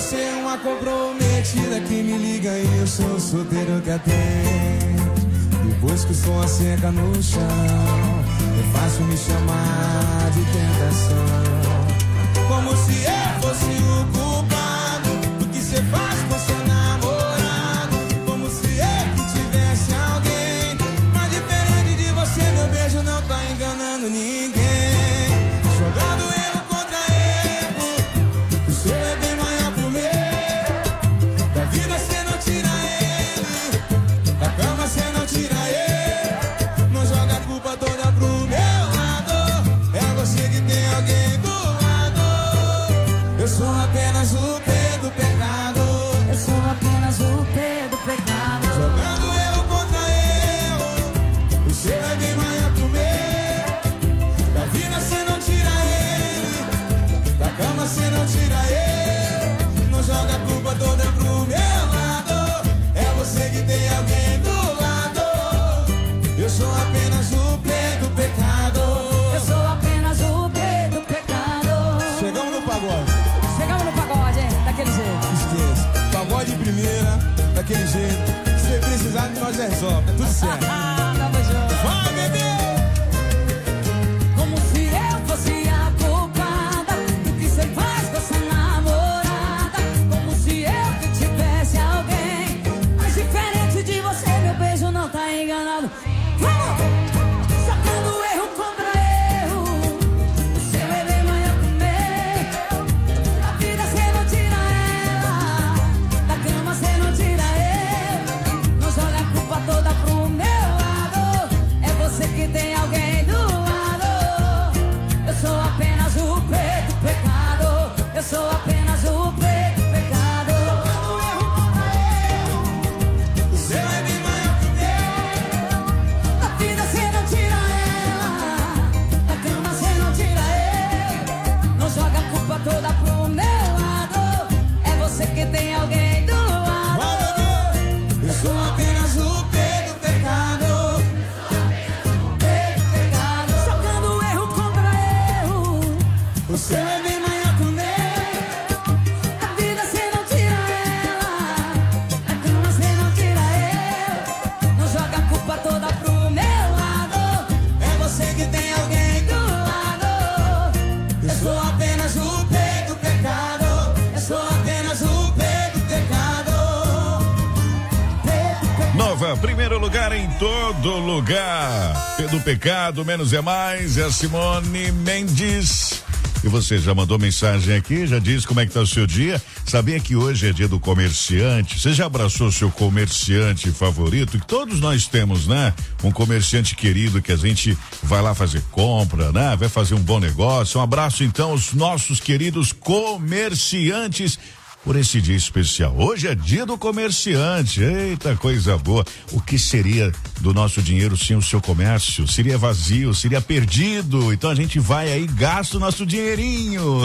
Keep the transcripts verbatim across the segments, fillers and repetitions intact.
você é uma comprometida que me liga e eu sou o solteiro que atende. Depois que o som seca no chão, é fácil me chamar de tentação. Como se eu fosse o culpado do que cê faz com seu namorado. Como se eu que tivesse alguém. Mas diferente de você, meu beijo não tá enganando ninguém. Jogando erro contra erro, o seu é bem maior pro meu. Da vida cê não tira ele, da cama cê não tira ele. Não joga a culpa toda pro meu lado. É você que tem alguém do lado. Eu sou apenas o P do pecado. Eu sou apenas o P do pecado. Jogando erro contra erro, o seu é bem maior pro meu. Da vida cê não tira ele, da cama cê não tira ele. Não joga a culpa toda pro meu lado. É você que tem alguém do lado. Eu sou apenas o P do pecado. Eu sou apenas o P do pecado. Chegamos no pagode. Chegamos no pagode, hein? Daquele jeito. Esqueça. Pagode de primeira, daquele jeito. Se precisar de nós resolve, é tudo certo. Tamo junto. Vai, bebê! Como se eu fosse a culpada do que cê faz com essa namorada. Como se eu que tivesse alguém. Mas diferente de você, meu beijo não tá enganado. Vamos! Sacando erro contra erro, o seu é bem maior que o meu. Da vida cê não tira ela, da cama cê não tira ele. Não joga a culpa toda pro meu lado. É você que tem alguém do lado. Eu sou apenas o P do pecado. Eu sou apenas o P do pecado. Sacando erro contra erro, O seu é bem maior que o meu. da vida cê não tira ela, da cama cê não tira ele. Não joga a culpa toda pro meu lado. É você que tem alguém do lado. Vai, bebê! Eu sou apenas o P do pecado. P do pecado. Jogando erro contra erro, O seu é bem maior que o meu. da vida cê não tira ela, da cama cê não tira ele. Não joga a culpa toda pro meu lado. É você que tem alguém do lado. Eu sou apenas o P do pecado. Eu sou apenas o P do pecado. Nova, primeiro lugar em todo lugar. P do pecado, menos é mais. É a Simone Mendes. E você já mandou mensagem aqui, já disse como é que tá o seu dia? Sabia que hoje é dia do comerciante? Você já abraçou seu comerciante favorito? Que todos nós temos, né? Um comerciante querido que a gente vai lá fazer compra, né? Vai fazer um bom negócio. Um abraço então aos nossos queridos comerciantes por esse dia especial. Hoje é dia do comerciante. Eita, coisa boa. O que seria do nosso dinheiro sem o seu comércio? Seria vazio, seria perdido. Então a gente vai aí e gasta o nosso dinheirinho.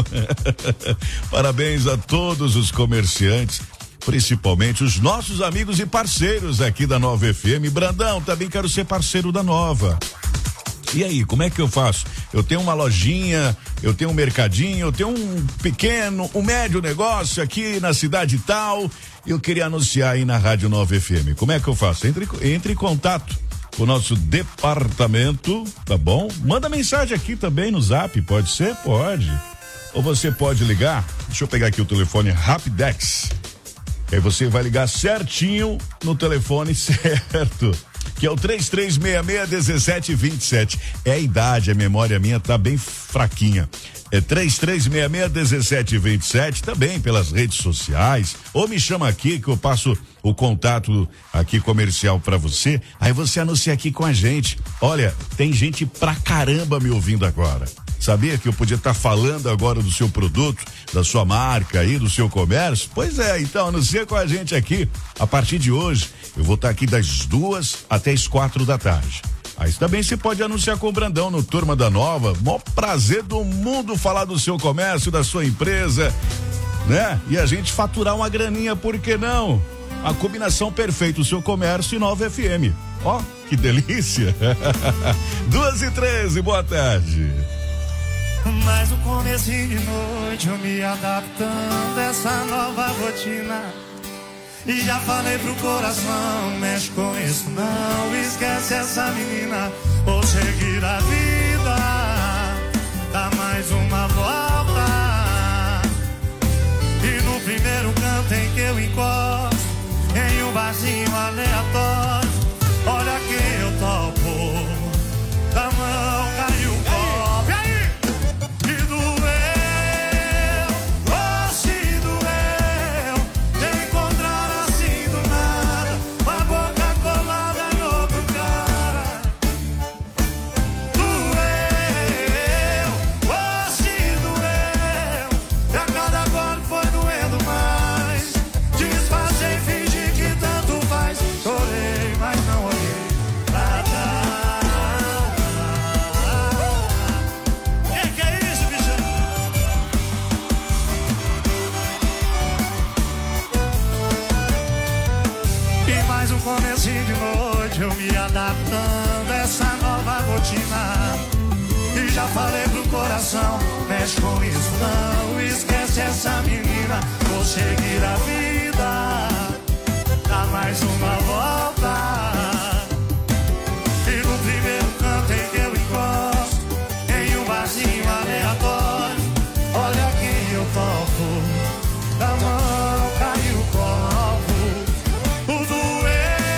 Parabéns a todos os comerciantes, principalmente os nossos amigos e parceiros aqui da Nova F M. Brandão, também quero ser parceiro da Nova. E aí, como é que eu faço? Eu tenho uma lojinha, eu tenho um mercadinho, eu tenho um pequeno, um médio negócio aqui na cidade tal. Eu queria anunciar aí na Rádio Nova F M. Como é que eu faço? Entre, entre em contato com o nosso departamento, tá bom? Manda mensagem aqui também no Zap, pode ser? Pode. Ou você pode ligar, deixa eu pegar aqui o telefone Rapidex. Aí você vai ligar certinho no telefone certo, que é o três três seis seis, um sete dois sete. É a idade, a memória minha tá bem fraquinha. É três três seis seis, um sete dois sete, também pelas redes sociais. Ou me chama aqui que eu passo o contato aqui comercial pra você. Aí você anuncia aqui com a gente. Olha, tem gente pra caramba me ouvindo agora. Sabia que eu podia estar tá falando agora do seu produto, da sua marca aí, do seu comércio? Pois é, então anuncia com a gente aqui. A partir de hoje, eu vou estar tá aqui das duas até as quatro da tarde. Aí também você pode anunciar com o Brandão no Turma da Nova. Mó prazer do mundo falar do seu comércio, da sua empresa, né? E a gente faturar uma graninha, por que não? A combinação perfeita, o seu comércio e Nova F M. Ó, que delícia! Duas e treze, boa tarde. Mas no comecinho de noite eu me adaptando a essa nova rotina. E já falei pro coração, mexe com isso não, esquece essa menina, vou seguir a vida, dá mais uma volta. E no primeiro canto em que eu encosto, em um barzinho aleatório, olha quem eu topo, da mão caiu o copo. E aí? E doeu, oh se doeu, de encontrar assim do nada, uma boca colada em outro cara. Doeu, oh se doeu, e a cada golpe foi doendo mais. Disfarcei, fingi que tanto faz, chorei, mas não olhei pra trás. Que que é isso, bicho? E mais um comecinho de noite eu me adaptando a essa nova rotina. E já falei pro coração, mexe com isso não, esquece essa menina, vou seguir a vida, dá mais uma volta. E no primeiro canto em que eu encosto, em um barzinho aleatório, olha quem eu topo, da mão caiu o copo. O doeu,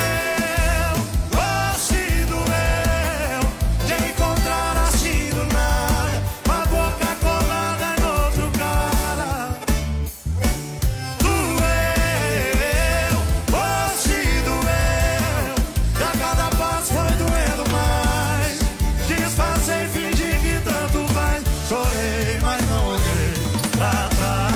oh se doeu, de encontrar assim do nada, uma boca colada em outro cara. Doeu, oh se doeu, e a cada passo foi doendo mais. Disfarcei, fingi que tanto faz, chorei, mas não olhei pra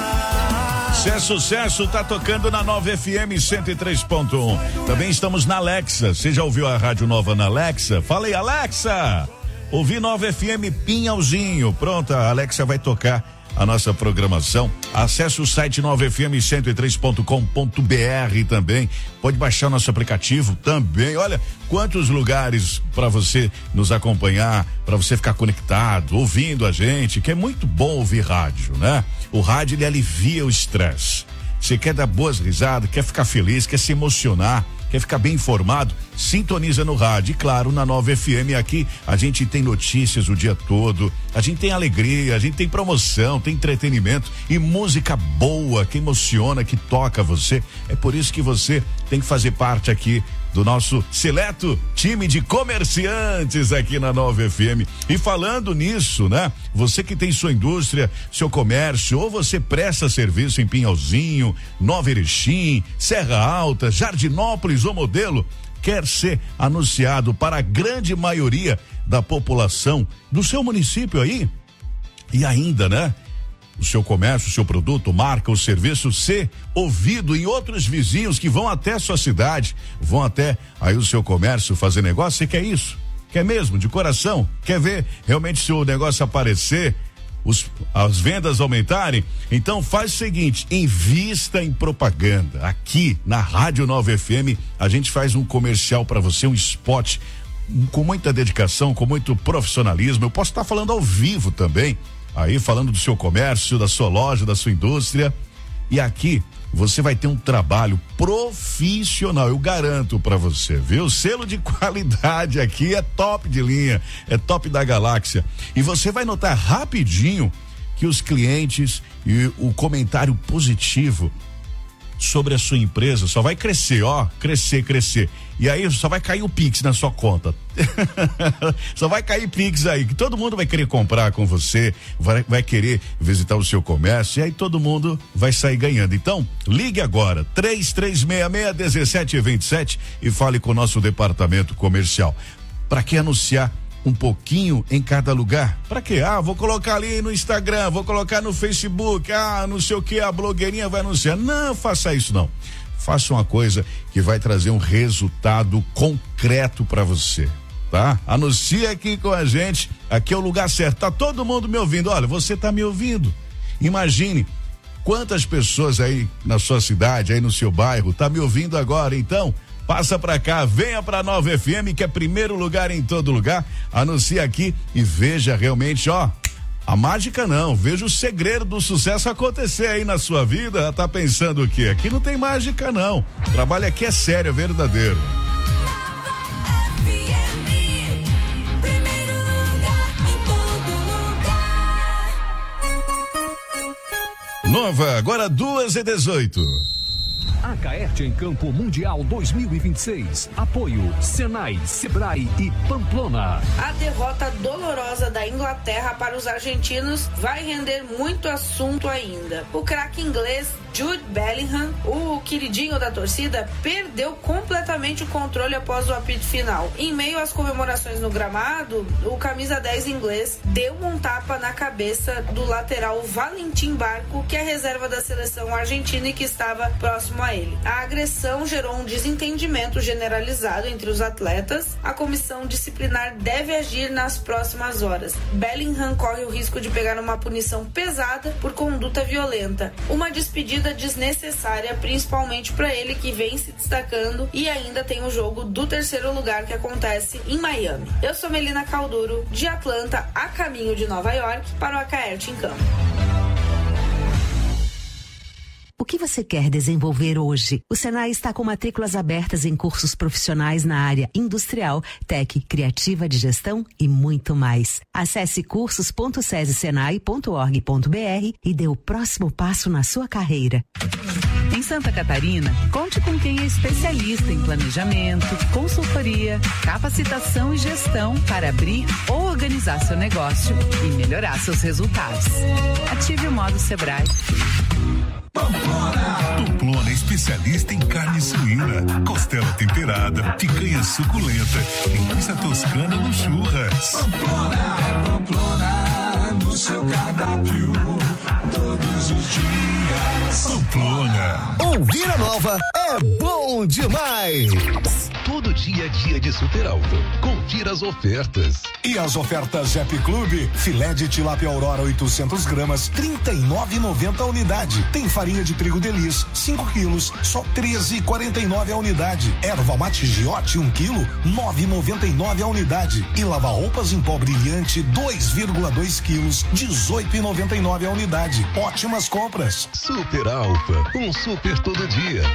trás. Se é sucesso, tá tocando na Nova F M cento e três ponto um. Também estamos na Alexa. Você já ouviu a Rádio Nova na Alexa? Fala aí, Alexa! Ouvi Nova F M Pinhalzinho. Pronto, a Alexa vai tocar a nossa programação. Acesse o site nova f m cento e três ponto com ponto b r também. Pode baixar nosso aplicativo também. Olha, quantos lugares para você nos acompanhar, para você ficar conectado, ouvindo a gente, que é muito bom ouvir rádio, né? O rádio, ele alivia o estresse. Você quer dar boas risadas, quer ficar feliz, quer se emocionar, quer ficar bem informado, sintoniza no rádio. E claro, na Nova F M aqui a gente tem notícias o dia todo, a gente tem alegria, a gente tem promoção, tem entretenimento e música boa que emociona, que toca você. É por isso que você tem que fazer parte aqui do nosso seleto time de comerciantes aqui na Nova F M. E falando nisso, né? Você que tem sua indústria, seu comércio, ou você presta serviço em Pinhalzinho, Nova Erechim, Serra Alta, Jardinópolis ou Modelo, quer ser anunciado para a grande maioria da população do seu município aí? E ainda, né? O seu comércio, o seu produto, marca, o serviço ser ouvido em outros vizinhos que vão até a sua cidade, vão até aí o seu comércio fazer negócio. Você quer isso? Quer mesmo? De coração? Quer ver realmente se o negócio aparecer, os, as vendas aumentarem? Então faz o seguinte, invista em propaganda. Aqui na Rádio Nova F M a gente faz um comercial para você, um spot com muita dedicação, com muito profissionalismo. Eu posso estar falando ao vivo também, aí falando do seu comércio, da sua loja, da sua indústria. E aqui você vai ter um trabalho profissional, eu garanto pra você, viu? Selo de qualidade aqui é top de linha, é top da galáxia. E você vai notar rapidinho que os clientes e o comentário positivo sobre a sua empresa só vai crescer, ó, crescer, crescer. E aí só vai cair o Pix na sua conta. Só vai cair Pix aí, que todo mundo vai querer comprar com você, vai, vai querer visitar o seu comércio, e aí todo mundo vai sair ganhando. Então, ligue agora, três três seis seis, um sete dois sete e fale com o nosso departamento comercial. Para que anunciar um pouquinho em cada lugar? Para quê? Ah, vou colocar ali no Instagram, vou colocar no Facebook, ah, não sei o que, a blogueirinha vai anunciar. Não faça isso não. Faça uma coisa que vai trazer um resultado concreto para você, tá? Anuncie aqui com a gente, aqui é o lugar certo. Tá todo mundo me ouvindo? Olha, você tá me ouvindo? Imagine quantas pessoas aí na sua cidade, aí no seu bairro, tá me ouvindo agora. Então, passa pra cá, venha pra Nova F M, que é primeiro lugar em todo lugar. Anuncie aqui e veja realmente, ó, A mágica não, veja o segredo do sucesso acontecer aí na sua vida. Tá pensando o quê? Aqui não tem mágica não. O trabalho aqui é sério, é verdadeiro. Nova, agora duas e dezoito. A Caerte em Campo Mundial dois mil e vinte e seis. Apoio Senai, Sebrae e Pamplona. A derrota dolorosa da Inglaterra para os argentinos vai render muito assunto ainda. O craque inglês Jude Bellingham, o queridinho da torcida, perdeu completamente o controle após o apito final. Em meio às comemorações no gramado, o camisa dez inglês deu um tapa na cabeça do lateral Valentim Barco, que é reserva da seleção argentina e que estava próximo a ele. A agressão gerou um desentendimento generalizado entre os atletas. A comissão disciplinar deve agir nas próximas horas. Bellingham corre o risco de pegar uma punição pesada por conduta violenta. Uma despedida desnecessária, principalmente para ele, que vem se destacando, e ainda tem o jogo do terceiro lugar que acontece em Miami. Eu sou Melina Calduro, de Atlanta, a caminho de Nova York, para o A Caerte em Campo. O que você quer desenvolver hoje? O Senai está com matrículas abertas em cursos profissionais na área industrial, tec, criativa de gestão e muito mais. Acesse cursos ponto sese senai ponto org ponto br e dê o próximo passo na sua carreira. Em Santa Catarina, conte com quem é especialista em planejamento, consultoria, capacitação e gestão para abrir ou organizar seu negócio e melhorar seus resultados. Ative o modo Sebrae. Pamplona. Pamplona é especialista em carne suína, costela temperada, picanha suculenta, linguiça toscana no churras. Pamplona é Pamplona no seu cardápio todos os dias. Pamplona. Ouvir a nova é bom demais. Todo dia é dia de super alto. Confira as ofertas. E as ofertas Jep Clube, filé de tilápia Aurora oitocentos gramas, trinta e nove e noventa a unidade. Tem farinha de trigo Delis, cinco quilos, só treze e quarenta e nove a unidade. Erva mate Giote, um quilo, nove e noventa e nove a unidade. E lava roupas em pó brilhante, dois vírgula dois quilos, dezoito e noventa e nove a unidade. Ótimas compras. Super Alfa, um super todo dia.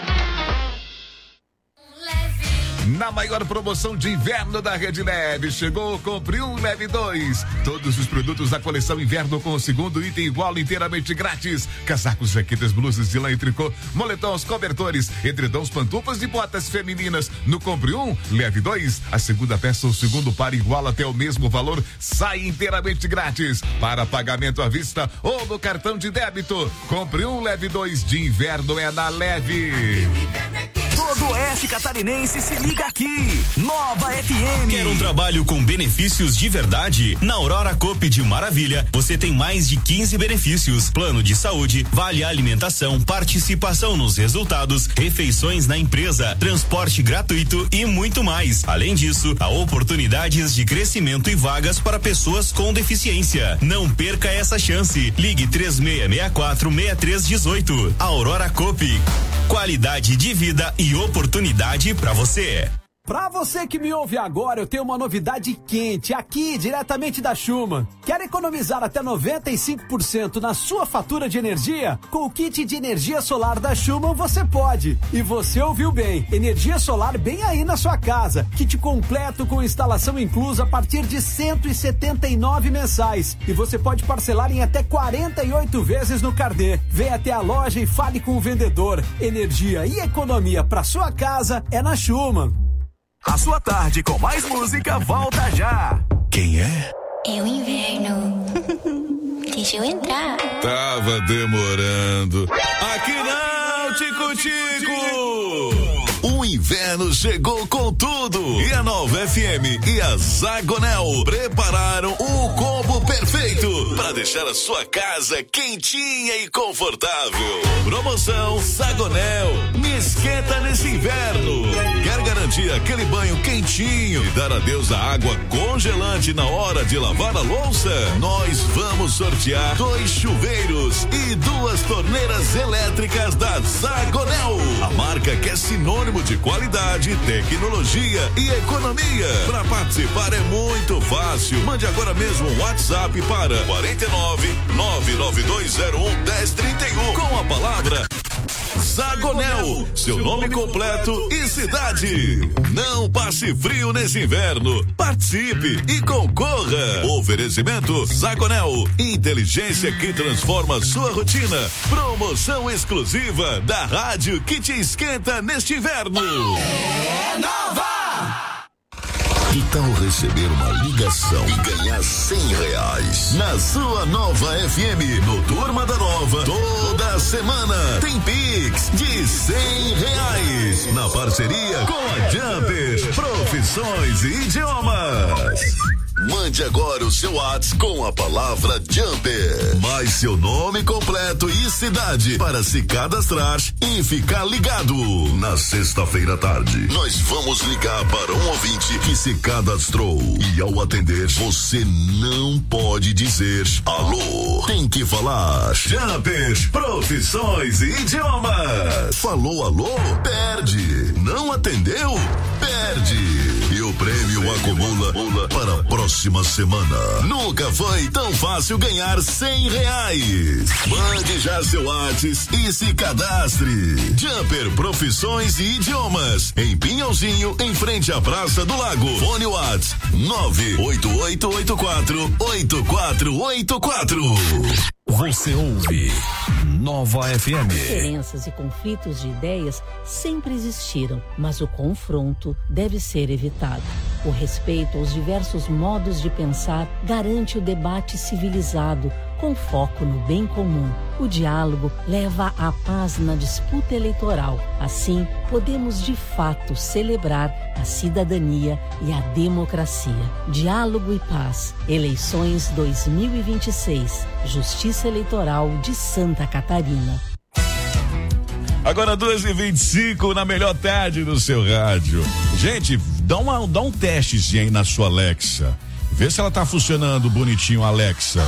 Na maior promoção de inverno da Rede Leve, chegou, compre um, leve dois. Todos os produtos da coleção inverno com o segundo item igual inteiramente grátis. Casacos, jaquetas, blusas de lã e tricô, moletons, cobertores, edredons, pantufas e botas femininas. No compre um, leve dois. A segunda peça ou segundo par igual até o mesmo valor, sai inteiramente grátis. Para pagamento à vista ou no cartão de débito. Compre um, leve dois. De inverno é na Leve. Todo oeste catarinense se liga aqui. Nova F M. Quer um trabalho com benefícios de verdade? Na Aurora Coop de Maravilha, você tem mais de quinze benefícios: plano de saúde, vale alimentação, participação nos resultados, refeições na empresa, transporte gratuito e muito mais. Além disso, há oportunidades de crescimento e vagas para pessoas com deficiência. Não perca essa chance. Ligue três seis seis quatro, seis três um oito. Aurora Coop. Qualidade de vida e oportunidade para você. Pra você que me ouve agora, eu tenho uma novidade quente aqui, diretamente da Schumann. Quer economizar até noventa e cinco por cento na sua fatura de energia? Com o kit de energia solar da Schumann você pode. E você ouviu bem, energia solar bem aí na sua casa. Kit completo com instalação inclusa a partir de cento e setenta e nove mensais. E você pode parcelar em até quarenta e oito vezes no Cardê. Vem até a loja e fale com o vendedor. Energia e economia pra sua casa é na Schumann. A sua tarde com mais música volta já. Quem é? É o inverno. Deixa eu entrar. Tava demorando. Aqui não, Tico Tico! O inverno chegou com tudo. E a Nova F M e a Zagonel prepararam o combo perfeito para deixar a sua casa quentinha e confortável. Promoção Zagonel. Me esquenta nesse inverno. Quer garantir aquele banho quentinho e dar adeus à água congelante na hora de lavar a louça? Nós vamos sortear dois chuveiros e duas torneiras elétricas da Zagonel. A marca marca que é sinônimo de qualidade, tecnologia e economia. Para participar é muito fácil. Mande agora mesmo um WhatsApp para quarenta e nove, nove nove dois zero um, dez trinta e um com a palavra Zagonel, seu nome completo e cidade. Não passe frio nesse inverno. Participe e concorra. Oferecimento Zagonel, inteligência que transforma sua rotina. Promoção exclusiva da rádio que te esquenta neste inverno. É nova! Que tal receber uma ligação e ganhar cem reais na sua nova F M? No Turma da Nova, toda semana tem Pix de cem reais na parceria com a Jumper Profissões e Idiomas. Mande agora o seu WhatsApp com a palavra Jumper, mais seu nome completo e cidade para se cadastrar e ficar ligado. Na sexta-feira à tarde, nós vamos ligar para um ouvinte que se cadastrou e ao atender, você não pode dizer alô. Tem que falar Jumper Profissões e Idiomas. Falou alô? Perde. Não atendeu? Perde. E o prêmio acumula para a próxima semana. Nunca foi tão fácil ganhar cem reais. Mande já seu WhatsApp e se cadastre. Jumper Profissões e Idiomas, em Pinhalzinho, em frente à Praça do Lago. Fone WhatsApp nove oito oito oito quatro oito quatro oito quatro. Você ouve Nova F M. Diferenças e conflitos de ideias sempre existiram, mas o confronto deve ser evitado. O respeito aos diversos modos de pensar garante o debate civilizado, com foco no bem comum. O diálogo leva à paz na disputa eleitoral. Assim, podemos de fato celebrar a cidadania e a democracia. Diálogo e paz. Eleições dois mil e vinte e seis. Justiça Eleitoral de Santa Catarina. Agora duas e vinte e cinco na melhor tarde do seu rádio. Gente, dá, uma, dá um testezinho aí na sua Alexa. Vê se ela tá funcionando bonitinho, Alexa.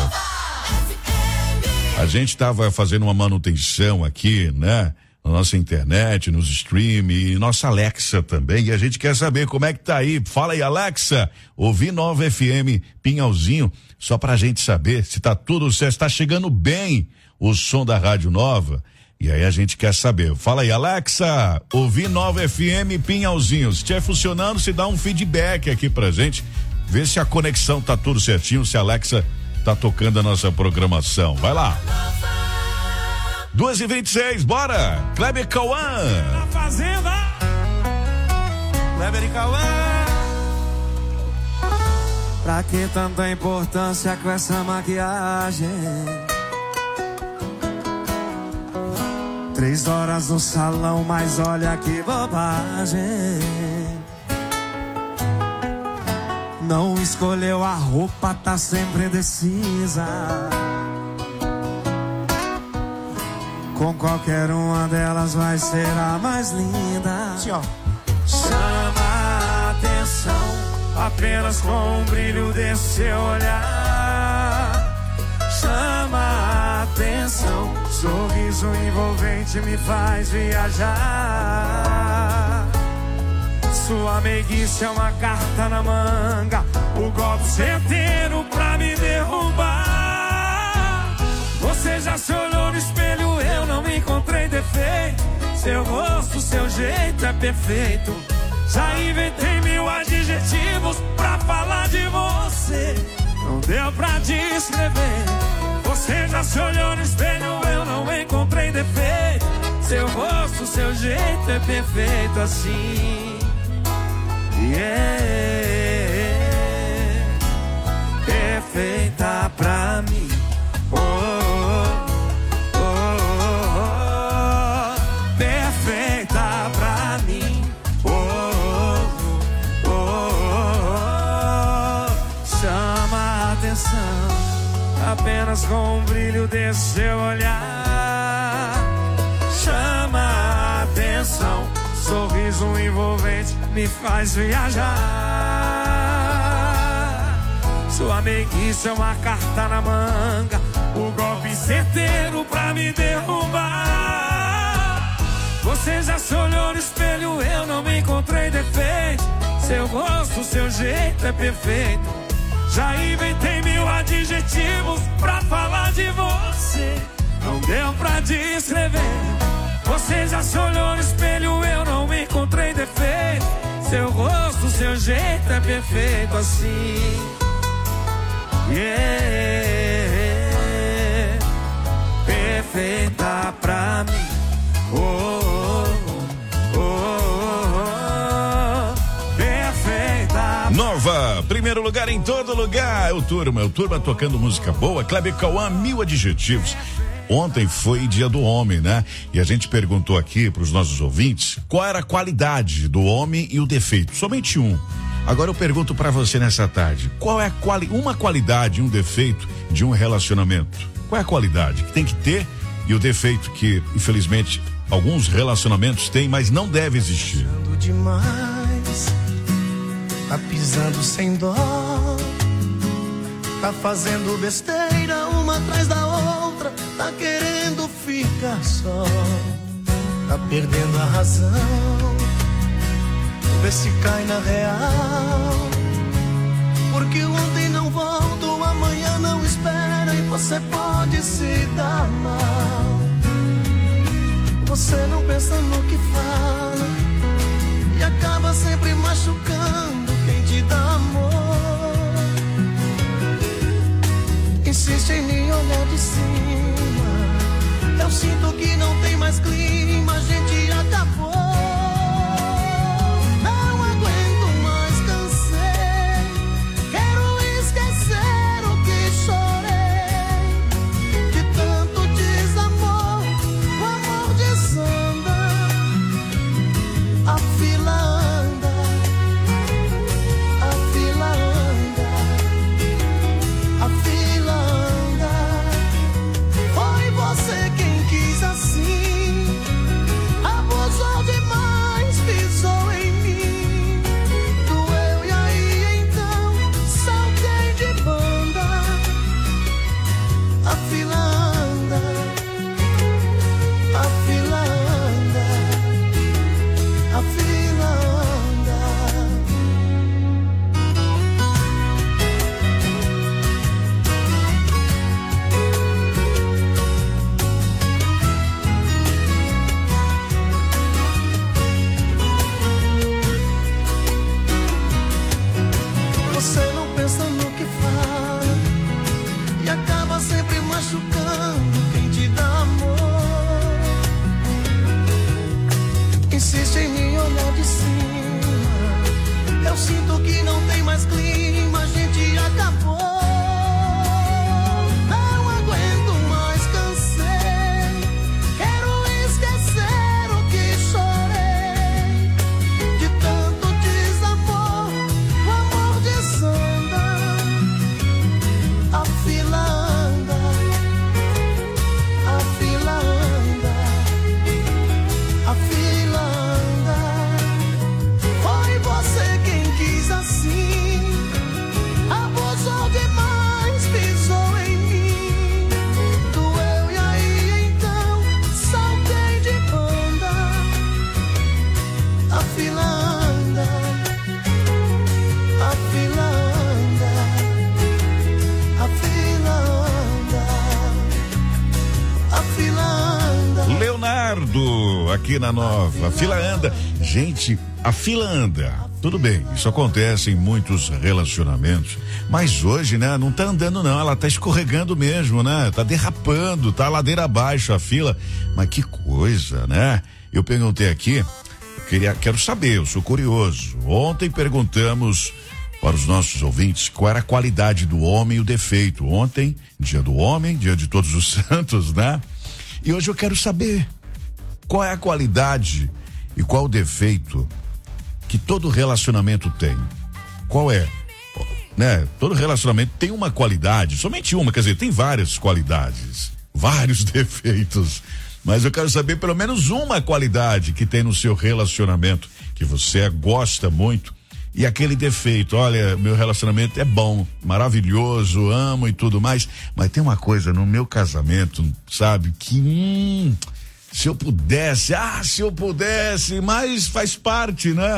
A gente tava fazendo uma manutenção aqui, né? Na nossa internet, nos stream e nossa Alexa também. E a gente quer saber como é que tá aí. Fala aí, Alexa. Ouvi Nova F M Pinhalzinho, só pra gente saber se tá tudo certo, se tá chegando bem o som da Rádio Nova. E aí a gente quer saber. Fala aí, Alexa. Ouvi Nova F M Pinhalzinho. Se estiver funcionando, se dá um feedback aqui pra gente. Vê se a conexão tá tudo certinho, se a Alexa tá tocando a nossa programação. Vai lá. duas e vinte e seis, bora! Kleber Cauã. Na fazenda. Kleber e Cauã. Pra que tanta importância com essa maquiagem? Três horas no salão, mas olha que bobagem. Não escolheu a roupa, tá sempre indecisa. Com qualquer uma delas vai ser a mais linda. Sim, ó. Chama a atenção apenas com o brilho desse seu olhar. Chama a atenção, sorriso envolvente me faz viajar. Sua meiguice é uma carta na manga, o golpe certeiro pra me derrubar. Você já se olhou no espelho, eu não encontrei defeito. Seu rosto, seu jeito é perfeito. Já inventei mil adjetivos pra falar de você. Não deu pra descrever. Você já se olhou no espelho, eu não encontrei defeito. Seu rosto, seu jeito é perfeito assim. Yeah, perfeita pra mim. Oh, oh, oh, oh, oh. Perfeita pra mim. Oh, oh, oh, oh. Chama a atenção apenas com o brilho desse seu olhar. Chama a atenção, sorriso envolvente me faz viajar. Sua meiguice é uma carta na manga, o golpe certeiro pra me derrubar. Você já se olhou no Seu rosto, seu jeito é perfeito. Já inventei mil adjetivos pra falar de você. Não deu pra descrever. Você já se olhou no espelho, eu não encontrei defeito. Seu rosto, seu jeito é perfeito assim. Yeah, perfeita pra mim. Oh, oh, oh, oh, oh, perfeita. Nova, primeiro lugar em todo lugar. É o Turma, é o Turma tocando música boa. Kleber Cauã, mil adjetivos. Ontem foi dia do homem, né? E a gente perguntou aqui para os nossos ouvintes qual era a qualidade do homem e o defeito. Somente um. Agora eu pergunto para você nessa tarde, qual é a quali- uma qualidade e um defeito de um relacionamento? Qual é a qualidade que tem que ter e o defeito que, infelizmente, alguns relacionamentos têm, mas não deve existir? Demais, tá pisando sem dó, tá fazendo besteira uma atrás da outra, tá querendo ficar só, tá perdendo a razão, vê se cai na real, porque o ontem não volta, o amanhã não espera e você pode se dar mal. Você não pensa no que fala e acaba sempre machucando quem te dá amor. Insiste em me olhar de cima, eu sinto que não tem mais clima, a gente acabou. Não aguento mais, cansei, quero esquecer o que chorei. De tanto desamor, o amor desanda, a fila anda, a fila anda, a fila anda. Foi você quem quis assim, abusou demais, pisou em mim, doeu e aí então saltei de banda. A fila anda, a fila anda, a fila anda. Você não pensa no que fala e acaba sempre machucando quem te dá amor. Insiste em me olhar de cima, eu sinto que não tem mais clima, a gente acabou. Não aguento mais, cansei, quero esquecer o que chorei. De tanto desamor, o amor desanda, a fila anda, a fila anda, a fila anda. Foi você quem quis assim, abusou demais, pisou em mim, doeu e aí então saltei de banda. A fila anda, a fila anda, a fila anda, a fila anda. Leonardo, aqui na Nova, a fila anda. Gente, a fila anda. Tudo bem, isso acontece em muitos relacionamentos, mas hoje, né, não tá andando não, ela tá escorregando mesmo, né? Tá derrapando, tá ladeira abaixo a fila. Mas que coisa, né? Eu perguntei aqui, queria, quero saber, eu sou curioso. Ontem perguntamos para os nossos ouvintes qual era a qualidade do homem e o defeito. Ontem, dia do homem, dia de todos os santos, né? E hoje eu quero saber qual é a qualidade e qual o defeito que todo relacionamento tem. Qual é? Né? Todo relacionamento tem uma qualidade, somente uma, quer dizer, tem várias qualidades, vários defeitos, mas eu quero saber pelo menos uma qualidade que tem no seu relacionamento, que você gosta muito, e aquele defeito, olha, meu relacionamento é bom, maravilhoso, amo e tudo mais, mas tem uma coisa no meu casamento, sabe, que hum, se eu pudesse, ah, se eu pudesse, mas faz parte, né?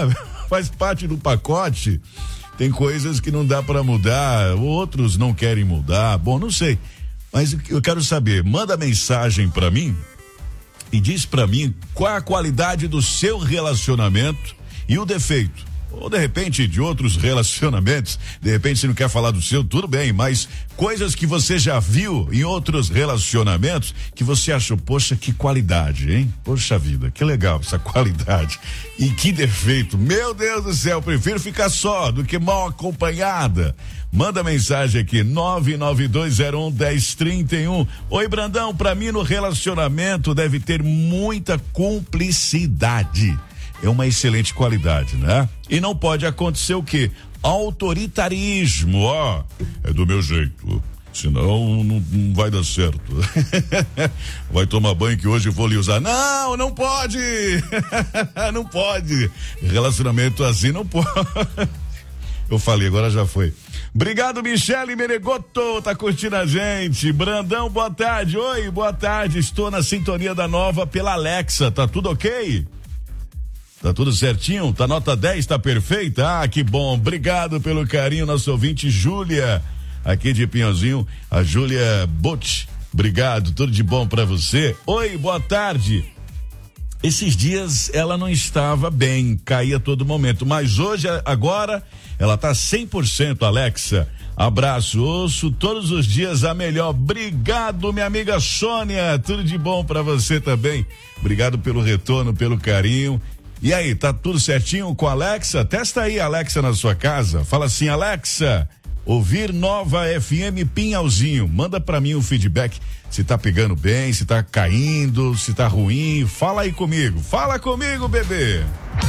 faz parte do pacote. Tem coisas que não dá para mudar, outros não querem mudar. Bom, não sei. Mas eu quero saber, manda mensagem para mim e diz para mim qual a qualidade do seu relacionamento e o defeito. Ou de repente de outros relacionamentos, de repente você não quer falar do seu, tudo bem, mas coisas que você já viu em outros relacionamentos que você achou, poxa, que qualidade, hein? Poxa vida, que legal essa qualidade. E que defeito, meu Deus do céu, prefiro ficar só do que mal acompanhada. Manda mensagem aqui, nove nove dois zero um, um zero três um. Oi, Brandão, pra mim no relacionamento deve ter muita cumplicidade. É uma excelente qualidade, né? E não pode acontecer o quê? Autoritarismo, ó. É do meu jeito. Senão não, não vai dar certo. Vai tomar banho que hoje eu vou lhe usar. Não, não pode! Não pode. Relacionamento assim não pode. Eu falei, agora já foi. Obrigado, Michele Menegoto, tá curtindo a gente. Brandão, boa tarde. Oi, boa tarde. Estou na sintonia da Nova pela Alexa. Tá tudo ok? Tá tudo certinho? Tá nota dez, tá perfeita? Ah, que bom. Obrigado pelo carinho, nosso ouvinte Júlia, aqui de Pinhãozinho, a Júlia Bot. Obrigado, tudo de bom pra você. Oi, boa tarde. Esses dias ela não estava bem, caía a todo momento, mas hoje, agora, ela tá cem por cento, Alexa. Abraço, ouço todos os dias a melhor. Obrigado, minha amiga Sônia, tudo de bom pra você também. Obrigado pelo retorno, pelo carinho. E aí, tá tudo certinho com a Alexa? Testa aí, Alexa, na sua casa. Fala assim, Alexa, ouvir Nova F M Pinhalzinho. Manda pra mim um feedback, se tá pegando bem, se tá caindo, se tá ruim. Fala aí comigo. Fala comigo, bebê.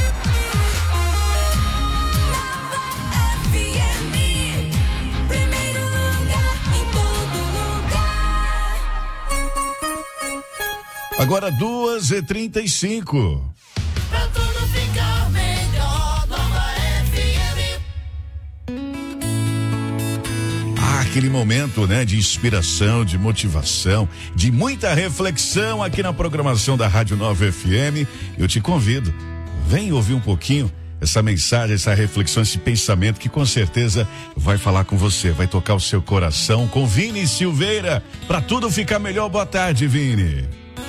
Agora duas e trinta e cinco. Pra tudo ficar melhor, Nova F M. Ah, aquele momento, né, de inspiração, de motivação, de muita reflexão aqui na programação da Rádio Nova F M. Eu te convido, vem ouvir um pouquinho essa mensagem, essa reflexão, esse pensamento que com certeza vai falar com você, vai tocar o seu coração com Vini Silveira. Pra tudo ficar melhor, boa tarde, Vini.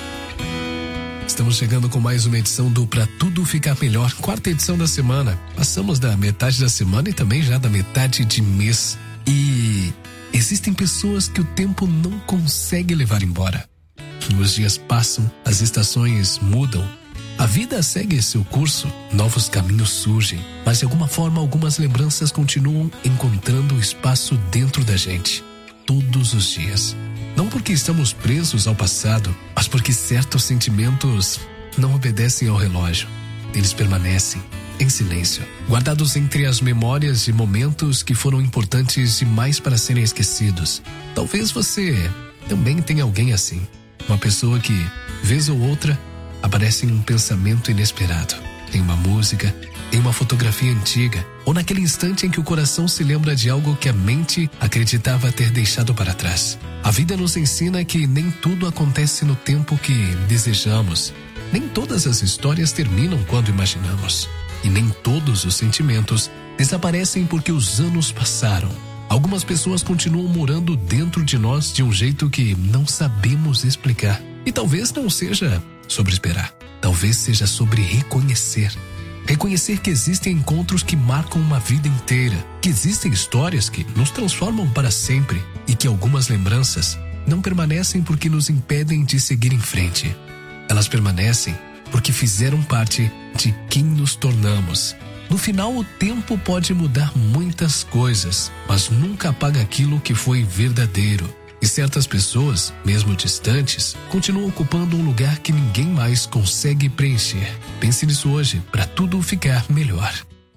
Estamos chegando com mais uma edição do Pra Tudo Ficar Melhor, quarta edição da semana. Passamos da metade da semana e também já da metade de mês. E existem pessoas que o tempo não consegue levar embora. Os dias passam, as estações mudam. A vida segue seu curso, novos caminhos surgem, mas de alguma forma algumas lembranças continuam encontrando espaço dentro da gente, todos os dias. Não porque estamos presos ao passado, mas porque certos sentimentos não obedecem ao relógio. Eles permanecem em silêncio, guardados entre as memórias de momentos que foram importantes demais para serem esquecidos. Talvez você também tenha alguém assim. Uma pessoa que, vez ou outra, aparece em um pensamento inesperado, em uma música, em uma fotografia antiga, ou naquele instante em que o coração se lembra de algo que a mente acreditava ter deixado para trás. A vida nos ensina que nem tudo acontece no tempo que desejamos. Nem todas as histórias terminam quando imaginamos. E nem todos os sentimentos desaparecem porque os anos passaram. Algumas pessoas continuam morando dentro de nós de um jeito que não sabemos explicar. E talvez não seja sobre esperar. Talvez seja sobre reconhecer. Reconhecer que existem encontros que marcam uma vida inteira, que existem histórias que nos transformam para sempre e que algumas lembranças não permanecem porque nos impedem de seguir em frente. Elas permanecem porque fizeram parte de quem nos tornamos. No final, o tempo pode mudar muitas coisas, mas nunca apaga aquilo que foi verdadeiro. E certas pessoas, mesmo distantes, continuam ocupando um lugar que ninguém mais consegue preencher. Pense nisso hoje, para tudo ficar melhor.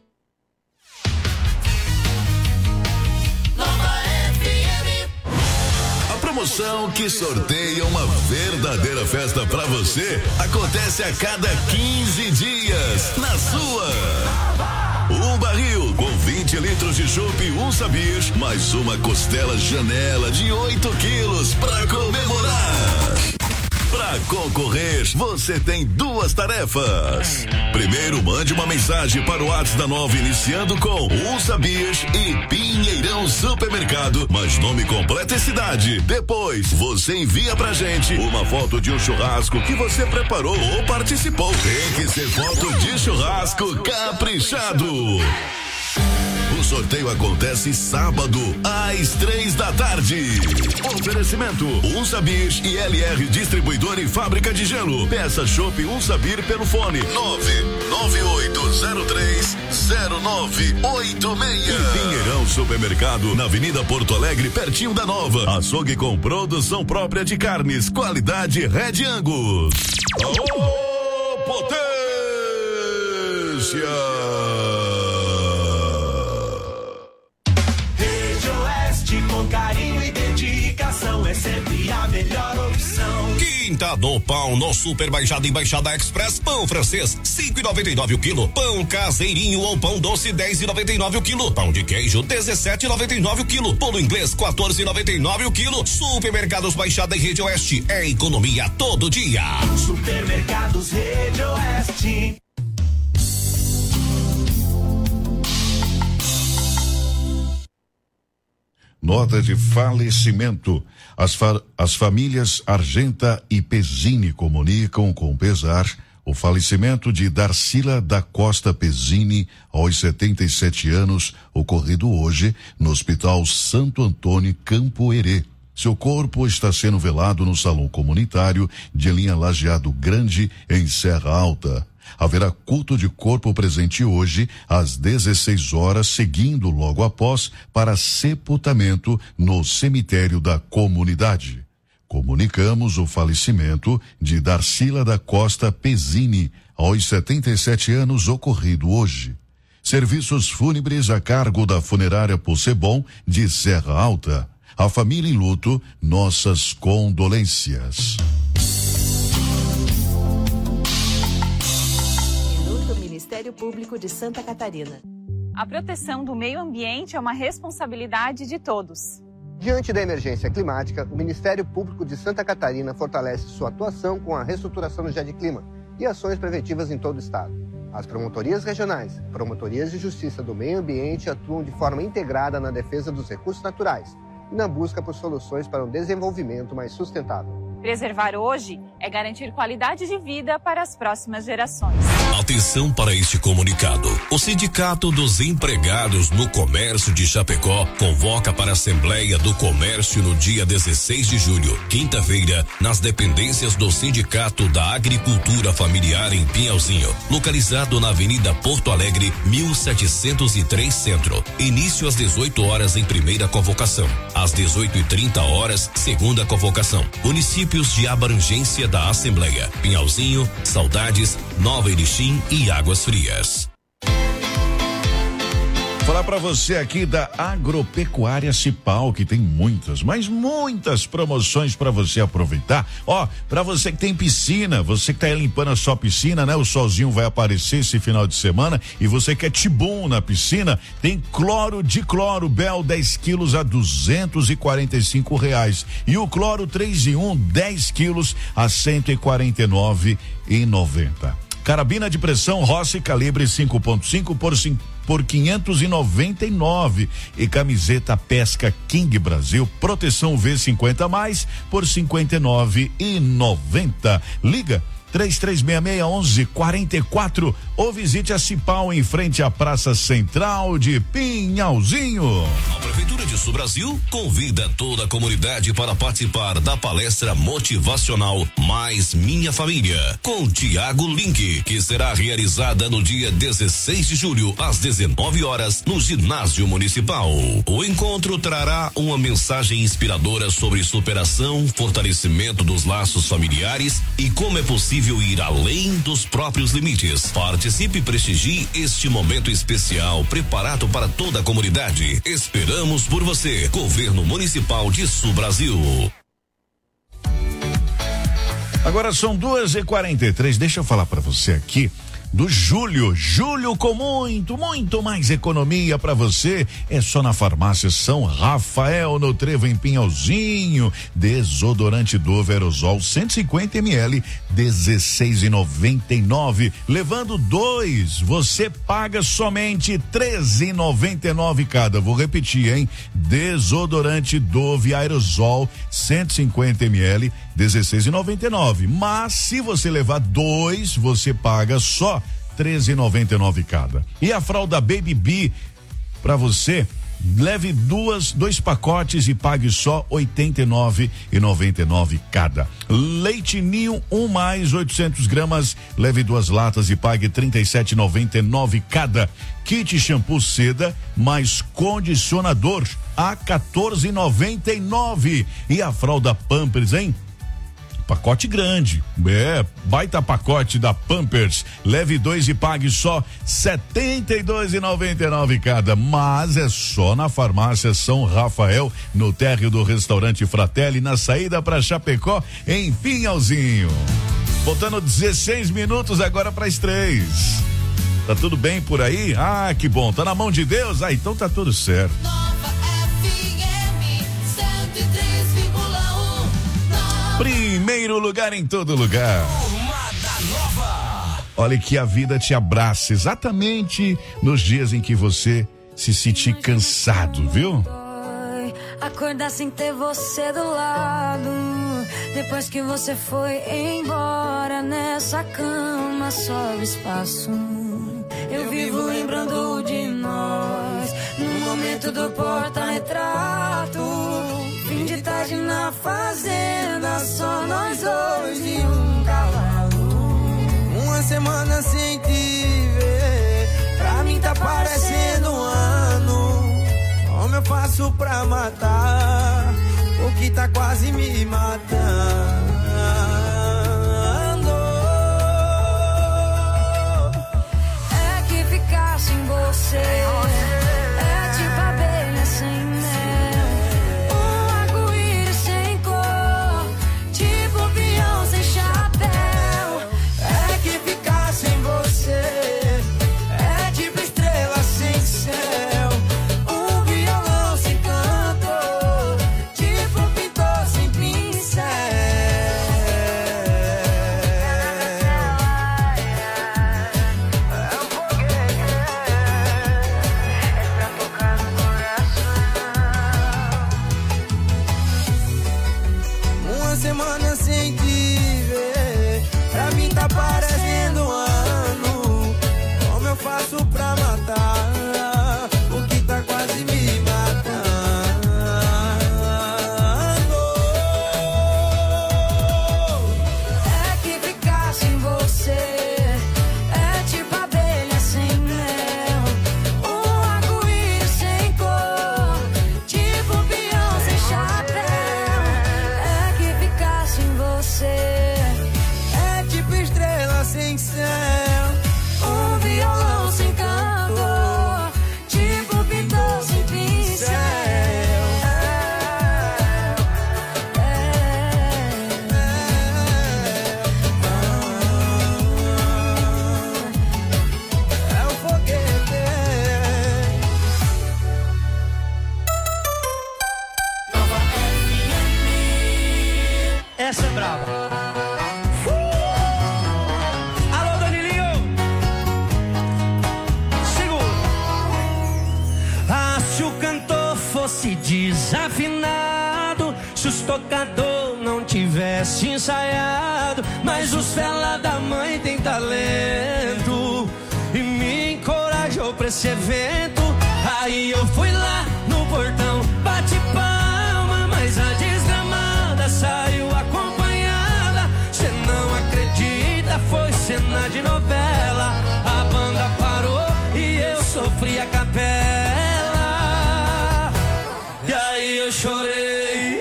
A promoção que sorteia uma verdadeira festa para você acontece a cada quinze dias na sua. Um barril com vinte litros de chopp, um sabir, mais uma costela Janela de oito quilos para comemorar. Para concorrer, você tem duas tarefas. Primeiro, mande uma mensagem para o WhatsApp da nove iniciando com Um Sabias e Pinheirão Supermercado, mas nome completo e cidade. Depois, você envia pra gente uma foto de um churrasco que você preparou ou participou. Tem que ser foto de churrasco caprichado. O sorteio acontece sábado, às três da tarde. Oferecimento: Um Sabir e L R Distribuidor e Fábrica de Gelo. Peça Chopp Um Sabir pelo fone nove nove oito zero três zero nove oito seis. E Pinheirão Supermercado, na Avenida Porto Alegre, pertinho da Nova. Açougue com produção própria de carnes, qualidade Red Angus. Aô, potência! Com carinho e dedicação é sempre a melhor opção. Quinta do Pão no Super Baixada e Baixada Express. Pão francês cinco e noventa e nove o quilo. Pão caseirinho ou pão doce dez e noventa e nove o quilo. Pão de queijo dezessete e noventa e nove o quilo. Bolo inglês quatorze e noventa e nove o quilo. Supermercados Baixada e Rede Oeste é economia todo dia. Supermercados Rede Oeste. Nota de falecimento. As, fa as famílias Argenta e Pezzini comunicam com pesar o falecimento de Darcila da Costa Pezzini, aos setenta e sete anos, ocorrido hoje no Hospital Santo Antônio Campo Herê. Seu corpo está sendo velado no Salão Comunitário de Linha Lajeado Grande, em Serra Alta. Haverá culto de corpo presente hoje, às dezesseis horas, seguindo logo após para sepultamento no cemitério da comunidade. Comunicamos o falecimento de Darcila da Costa Pezzini, aos setenta e sete anos, ocorrido hoje. Serviços fúnebres a cargo da Funerária Possebon de Serra Alta. A família em luto, nossas condolências. Ministério Público de Santa Catarina. A proteção do meio ambiente é uma responsabilidade de todos. Diante da emergência climática, o Ministério Público de Santa Catarina fortalece sua atuação com a reestruturação do GEDClima e ações preventivas em todo o estado. As promotorias regionais, promotorias de justiça do meio ambiente atuam de forma integrada na defesa dos recursos naturais e na busca por soluções para um desenvolvimento mais sustentável. Preservar hoje é garantir qualidade de vida para as próximas gerações. Atenção para este comunicado. O Sindicato dos Empregados no Comércio de Chapecó convoca para a Assembleia do Comércio no dia dezesseis de julho, quinta-feira, nas dependências do Sindicato da Agricultura Familiar em Pinhalzinho, localizado na Avenida Porto Alegre, mil setecentos e três Centro. Início às dezoito horas em primeira convocação. Às dezoito e trinta horas, segunda convocação. Municípios de abrangência da Assembleia: Pinhalzinho, Saudades, Nova Erechim e Águas Frias. Falar para você aqui da Agropecuária Cipal, que tem muitas, mas muitas promoções para você aproveitar. Ó, para você que tem piscina, você que tá limpando a sua piscina, né? O solzinho vai aparecer esse final de semana e você quer tibum na piscina, tem cloro de cloro Bel dez quilos a duzentos e quarenta e cinco reais e o cloro três em um dez quilos a cento e quarenta e nove e noventa. Carabina de pressão Rossi calibre cinco ponto cinco por cinco por quinhentos e noventa e nove e camiseta Pesca King Brasil proteção V cinquenta mais por cinquenta e nove e noventa. Liga três três seis seis um um quatro quatro ou visite a Cipal em frente à Praça Central de Pinhalzinho. A Prefeitura de Sul Brasil convida toda a comunidade para participar da palestra motivacional Mais Minha Família, com Tiago Link, que será realizada no dia dezesseis de julho, às dezenove horas, no Ginásio Municipal. O encontro trará uma mensagem inspiradora sobre superação, fortalecimento dos laços familiares e como é possível ir além dos próprios limites. Participe e prestigie este momento especial preparado para toda a comunidade. Esperamos por você. Governo Municipal de Sul Brasil. Agora são duas e quarenta e três. Deixa eu falar para você aqui do Júlio. Júlio com muito, muito mais economia para você. É só na farmácia São Rafael, no Trevo, em Pinhalzinho. Desodorante Dove Aerosol cento e cinquenta mililitros, dezesseis e noventa e nove. Levando dois, você paga somente treze e noventa e nove cada. Vou repetir, hein? Desodorante Dove Aerosol cento e cinquenta mililitros, dezesseis e noventa e nove. Mas se você levar dois, você paga só treze e noventa e nove cada. E a fralda Baby Bee para você, leve duas, dois pacotes e pague só oitenta e nove e noventa e nove cada. Leite Ninho um mais oitocentos gramas, leve duas latas e pague trinta e sete e noventa e nove cada. Kit shampoo seda mais condicionador a quatorze e noventa e nove. E a fralda Pampers, hein? Pacote grande, é, baita pacote da Pampers, leve dois e pague só setenta e dois e noventa e nove cada, mas é só na farmácia São Rafael, no térreo do restaurante Fratelli, na saída para Chapecó, em Pinhalzinho. Faltando dezesseis minutos agora para as três. Tá tudo bem por aí? Ah, que bom, tá na mão de Deus? Ah, então tá tudo certo. Primeiro lugar em todo lugar. Olha que a vida te abraça exatamente nos dias em que você se sentir cansado, viu? Acordar sem ter você do lado. Depois que você foi embora, nessa cama sobra espaço. Eu vivo lembrando de nós, no momento do porta-retrato. Fim de tarde na fazenda, só nós dois e um cavalo. Uma semana sem te ver, pra mim tá parecendo um ano. Como eu faço pra matar o que tá quase me matando? É que ficar sem você é tipo abelha sem mel, um arco-íris sem cor, tipo avião sem chapéu. É que ficar sem você é tipo estrela sem céu, um violão sem canto, tipo pintor sem pincel. É um foguete, é pra tocar no coração. Uma semana sem te ver, pra mim tá parecendo um ano. Como eu faço pra matar o que tá quase me matando? É que ficar sem você é tipo abelha sem mel, um arco-íris sem cor, tipo peão sem chapéu. É que ficar sem você é tipo estrela sem céu, um violão sem canto, tipo pintor sem pincel. É o foguete. Essa é brava. Alô, Danilinho. Segura. Ah, se o cantor fosse desafinado, se os tocador não tivesse ensaiado, mas os fela da mãe tem talento e me encorajou pra esse evento. Aí eu fui lá no portão, bate palma, mas a desgramada saiu acompanhada. Cê não acredita, foi cena de novela. A banda parou e eu sofri a capela. E aí eu chorei,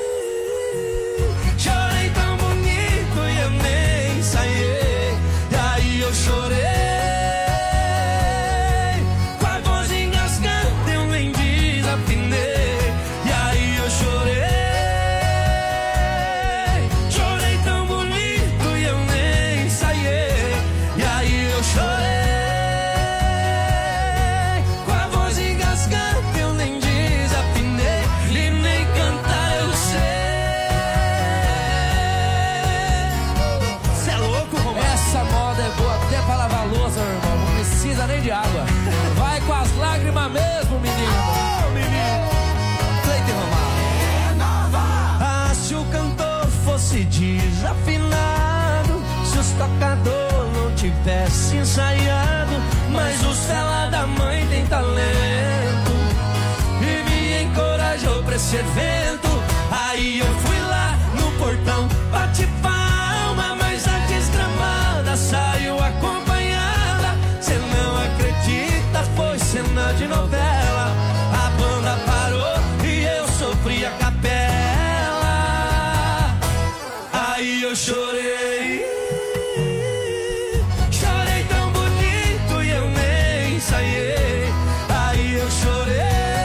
chorei tão bonito e eu nem ensaiei. E aí eu chorei, com a voz engasgada eu nem desafinei. E aí eu chorei, chorei tão bonito e eu nem ensaiei. E computador não tivesse ensaiado, mas os fela da mãe tem talento e me encorajou pra esse evento. Aí eu fui lá no portão, bati palma, mas a desgramada saiu acompanhada. Cê não acredita, foi cena de novela. A banda parou e eu sofri a capela. Aí eu chorei, chorei tão bonito e eu nem ensaiei. Aí eu chorei,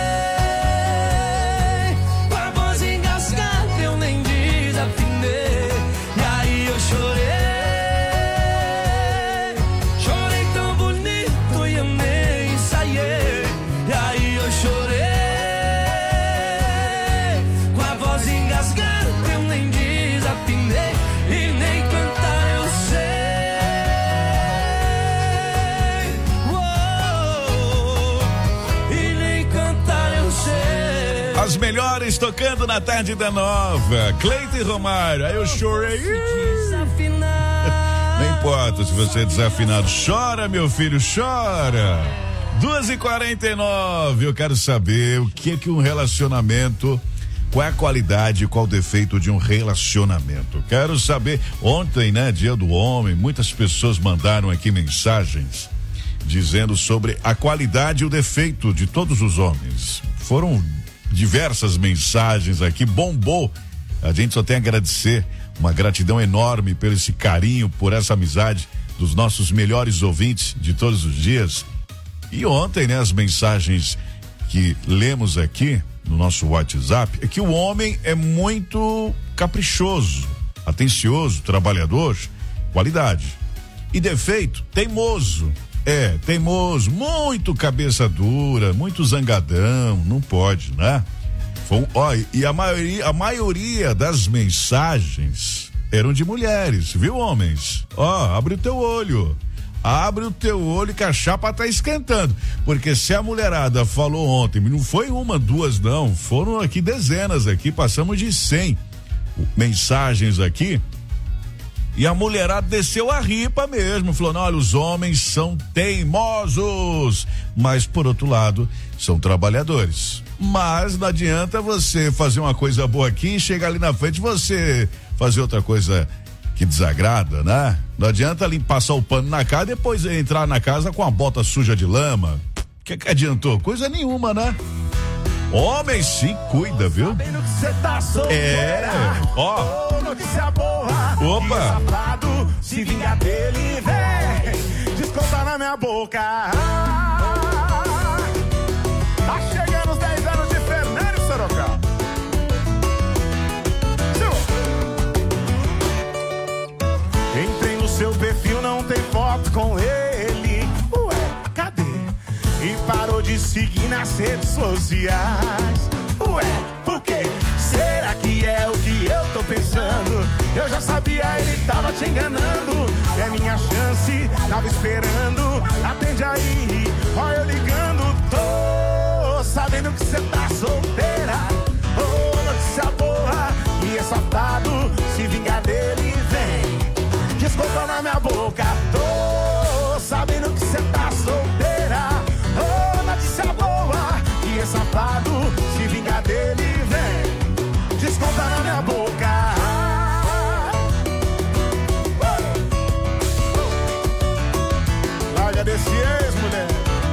com a voz engasgada eu nem desafinei. E aí eu chorei, chorei tão bonito e eu nem ensaiei. E aí eu chorei, com a voz engasgada eu nem desafinei. E nem cantar eu sei. Uou, e nem cantar eu sei. As melhores tocando na tarde da nova. Cleiton e Romário, aí eu chorei. Não importa se você é desafinado, chora, meu filho, chora. duas e quarenta e nove, eu quero saber o que que um relacionamento, qual é a qualidade, qual o defeito de um relacionamento. Quero saber, ontem, né, dia do homem, muitas pessoas mandaram aqui mensagens dizendo sobre a qualidade e o defeito de todos os homens. Foram diversas mensagens aqui, bombou. A gente só tem a agradecer, uma gratidão enorme por esse carinho, por essa amizade dos nossos melhores ouvintes de todos os dias. E ontem, né, as mensagens que lemos aqui no nosso WhatsApp é que o homem é muito caprichoso, atencioso, trabalhador, qualidade. E defeito, teimoso. É, teimoso, muito cabeça dura, muito zangadão, não pode, né? Foi, ó, e a maioria, a maioria das mensagens eram de mulheres, viu, homens? Ó, abre o teu olho. Abre o teu olho que a chapa tá esquentando, porque se a mulherada falou ontem, não foi uma, duas não, foram aqui dezenas aqui, passamos de cem mensagens aqui, e a mulherada desceu a ripa mesmo, falou, não, olha, os homens são teimosos, mas por outro lado, são trabalhadores. Mas não adianta você fazer uma coisa boa aqui e chegar ali na frente você fazer outra coisa que desagrada, né? Não adianta ali passar o pano na cara e depois entrar na casa com a bota suja de lama. O que que adiantou? Coisa nenhuma, né? Homem se cuida, viu? É, ó. Notícia boa. Opa. Safado, se vingar dele, vem. Desconta na minha boca. Tá chegando os dez anos de Fernando Sorocaba. Entrei no seu perfil, não tem foto com ele. Ué, cadê? E parou de seguir nas redes sociais. Ué, por quê? Será que é o que eu tô pensando? Eu já sabia, ele tava te enganando. É minha chance, tava esperando. Atende aí, ó eu ligando. Tô sabendo que cê tá solteira. Ô, notícia boa, e é safado, se vingar dele, vem. Desculpa na minha boca, tô sabendo que cê tá solteira. Ô, notícia boa, e é safado, se vingar dele, vem. Desconta na minha boca. Larga desse ex, mulher.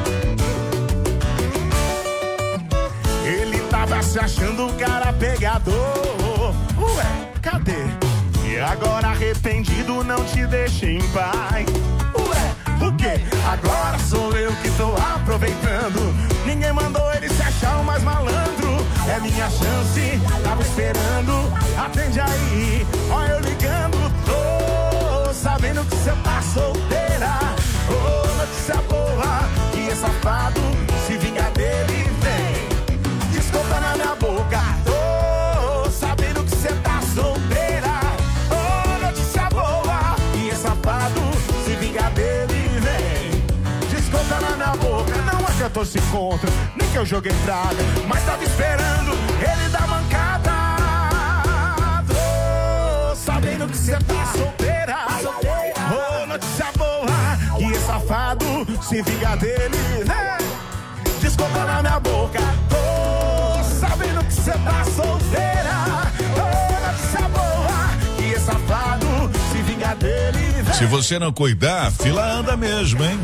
Ele tava se achando o cara pegador. Ué, cadê? E agora arrependido não te deixa em paz. Ué, por quê? Agora sou eu que tô aproveitando. Ninguém mandou ele se achar o mais malandro. É minha chance, tava esperando. Atende aí, ó eu ligando. Tô sabendo que cê tá solteira. Ô, oh, notícia boa, que é safado, se vingar dele, vem. Desconta na minha boca. Tô sabendo que cê tá solteira. Ô, oh, notícia boa, que é safado, se vingar dele, vem. Desconta na minha boca. Não é que eu tô se contra, nem que eu joguei praga, mas tava esperando ele dar mancada. Tô sabendo que cê tá solteira. Oh, notícia boa, que esse safado se vinga dele, né? Desculpa na minha boca, tô sabendo que cê tá solteira. Oh, notícia boa, que esse safado se vinga dele, né? Se você não cuidar, a fila anda mesmo, hein?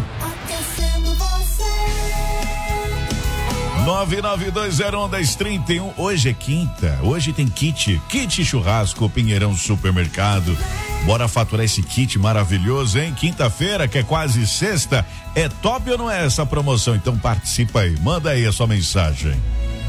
nove nove dois zero um, um zero três um. Hoje é quinta. Hoje tem kit. Kit churrasco Pinheirão Supermercado. Bora faturar esse kit maravilhoso, hein? Quinta-feira, que é quase sexta. É top ou não é essa promoção? Então participa aí. Manda aí a sua mensagem.